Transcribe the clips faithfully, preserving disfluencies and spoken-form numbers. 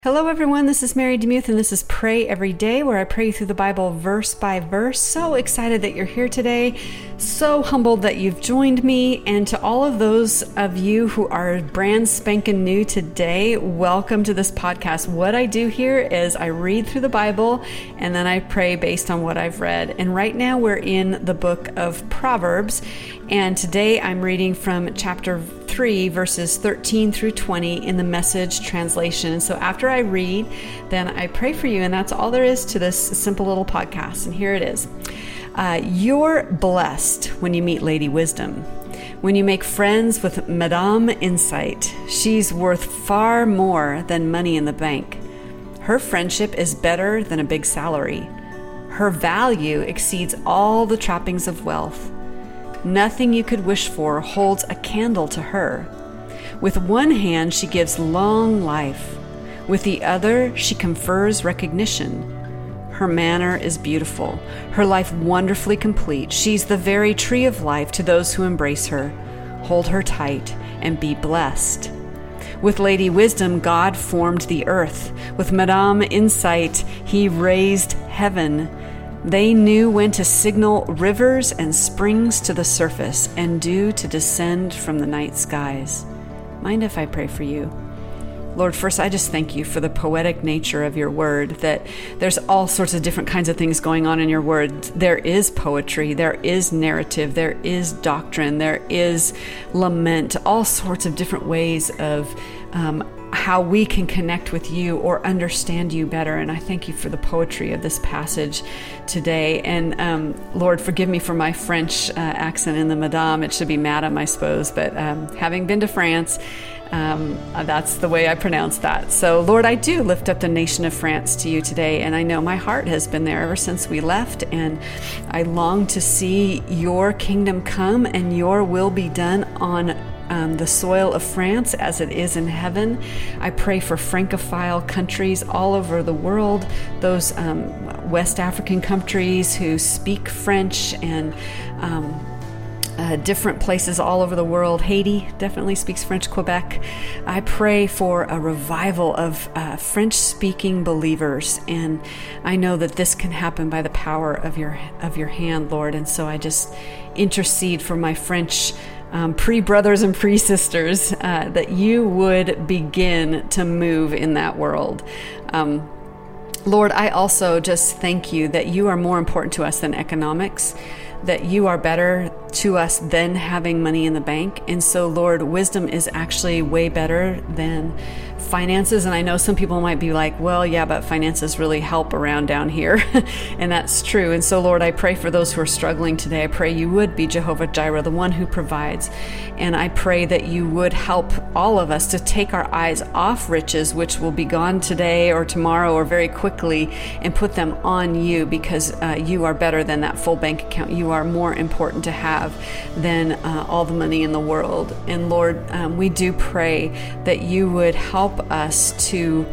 Hello everyone, this is Mary DeMuth and this is Pray Every Day, where I pray through the Bible verse by verse. So excited that you're here today. So humbled that you've joined me. And to all of those of you who are brand spanking new today, welcome to this podcast. What I do here is I read through the Bible and then I pray based on what I've read. And right now we're in the book of Proverbs. And today I'm reading from chapter three, verses thirteen through twenty in the Message translation. And so after I read, then I pray for you. And that's all there is to this simple little podcast. And here it is. Uh, you're blessed when you meet Lady Wisdom. When you make friends with Madame Insight, she's worth far more than money in the bank. Her friendship is better than a big salary. Her value exceeds all the trappings of wealth. Nothing you could wish for holds a candle to her. With one hand, she gives long life. With the other, she confers recognition. Her manner is beautiful, her life wonderfully complete. She's the very tree of life to those who embrace her. Hold her tight and be blessed. With Lady Wisdom, God formed the earth. With Madame Insight, he raised heaven. They knew when to signal rivers and springs to the surface and dew to descend from the night skies. Mind if I pray for you? Lord, first, I just thank you for the poetic nature of your word, that there's all sorts of different kinds of things going on in your word. There is poetry, there is narrative, there is doctrine, there is lament, all sorts of different ways of um, how we can connect with you or understand you better. And I thank you for the poetry of this passage today. And um, Lord, forgive me for my French uh, accent in the Madame. It should be Madame, I suppose. But um, having been to France, um, that's the way I pronounce that. So Lord, I do lift up the nation of France to you today. And I know my heart has been there ever since we left. And I long to see your kingdom come and your will be done on Um, the soil of France as it is in heaven. I pray for Francophile countries all over the world, those um, West African countries who speak French, and um, uh, different places all over the world. Haiti definitely speaks French, Quebec. I pray for a revival of uh, French-speaking believers, and I know that this can happen by the power of your of your hand, Lord. And so I just intercede for my French Um, pre-brothers and pre-sisters, uh, that you would begin to move in that world. Um, Lord, I also just thank you that you are more important to us than economics, that you are better to us than having money in the bank. And so, Lord, wisdom is actually way better than finances. And I know some people might be like, well, yeah, but finances really help around down here. And that's true. And so, Lord, I pray for those who are struggling today. I pray you would be Jehovah Jireh, the one who provides. And I pray that you would help all of us to take our eyes off riches, which will be gone today or tomorrow or very quickly, and put them on you, because uh, you are better than that full bank account. You are more important to have than uh, all the money in the world. And Lord, um, we do pray that you would help us to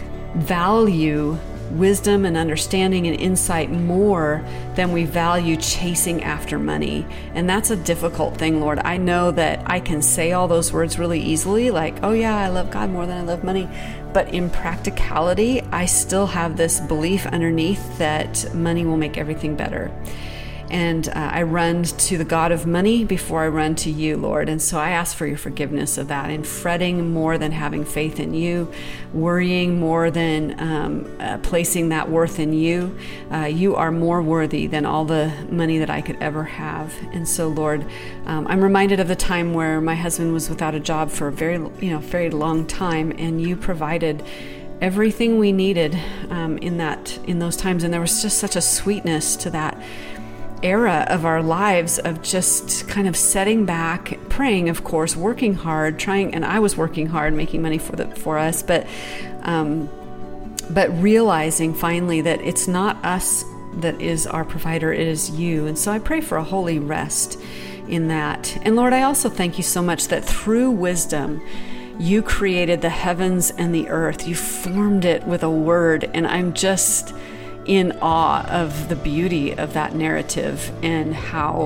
value wisdom and understanding and insight more than we value chasing after money. And that's a difficult thing, Lord. I know that I can say all those words really easily, like, oh yeah, I love God more than I love money. But in practicality, I still have this belief underneath that money will make everything better. And uh, I run to the God of money before I run to you, Lord. And so I ask for your forgiveness of that, and fretting more than having faith in you, worrying more than um, uh, placing that worth in you. Uh, you are more worthy than all the money that I could ever have. And so, Lord, um, I'm reminded of the time where my husband was without a job for a very, you know, very long time, and you provided everything we needed um, in that, in those times. And there was just such a sweetness to that era of our lives of just kind of setting back, praying, of course, working hard, trying, and I was working hard, making money for the for us, but um, but realizing finally that it's not us that is our provider, it is you. And so I pray for a holy rest in that. And Lord, I also thank you so much that through wisdom, you created the heavens and the earth. You formed it with a word, and I'm just in awe of the beauty of that narrative and how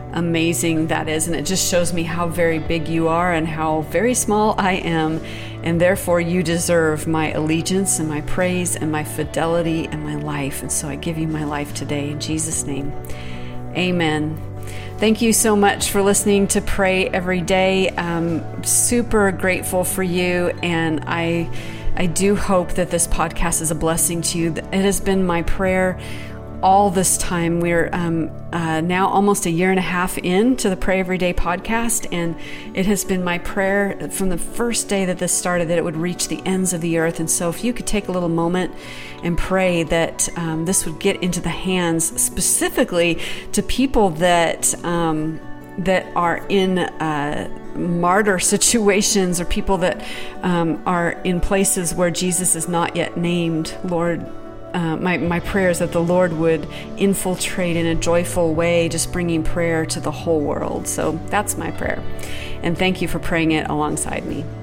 amazing that is. And it just shows me how very big you are and how very small I am. And therefore you deserve my allegiance and my praise and my fidelity and my life. And so I give you my life today in Jesus' name. Amen. Thank you so much for listening to Pray Every Day. I'm super grateful for you. And I, I do hope that this podcast is a blessing to you. It has been my prayer all this time. We're um, uh, now almost a year and a half into the Pray Every Day podcast, and it has been my prayer from the first day that this started that it would reach the ends of the earth. And so if you could take a little moment and pray that um, this would get into the hands specifically to people that um, that are in uh, martyr situations, or people that um, are in places where Jesus is not yet named, Lord, Uh, my, my prayer is that the Lord would infiltrate in a joyful way, just bringing prayer to the whole world. So that's my prayer. And thank you for praying it alongside me.